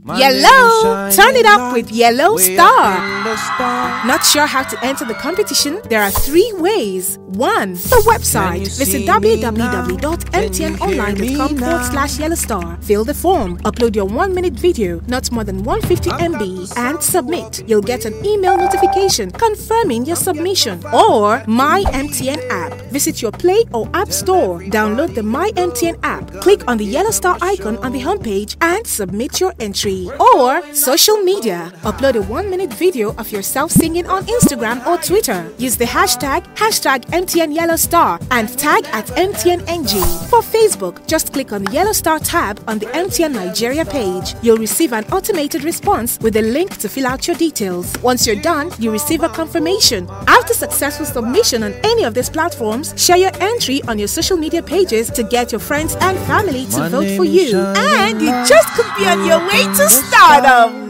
Yellow! Turn it up with Yellow Star. Not sure how to enter the competition? There are 3 ways. 1. The website. Visit www.mtnonline.com/yellowstar. Fill the form. Upload your 1-minute video, not more than 150 MB, and submit. You'll get an email notification confirming your submission. Or My MTN app. Visit your Play or App Store. Download the My MTN app. Click on the yellow star icon on the homepage and submit your entry. Or social media. Upload a 1-minute video of yourself singing on Instagram or Twitter. Use the hashtag MTN Yellow Star and tag at MTNNG. For Facebook, just click on the Yellow Star tab on the MTN Nigeria page. You'll receive an automated response with a link to fill out your details. Once you're done, you receive a confirmation. After successful submission on any of these platforms, share your entry on your social media pages to get your friends and family to vote for you. And you just could be on your way to stardom.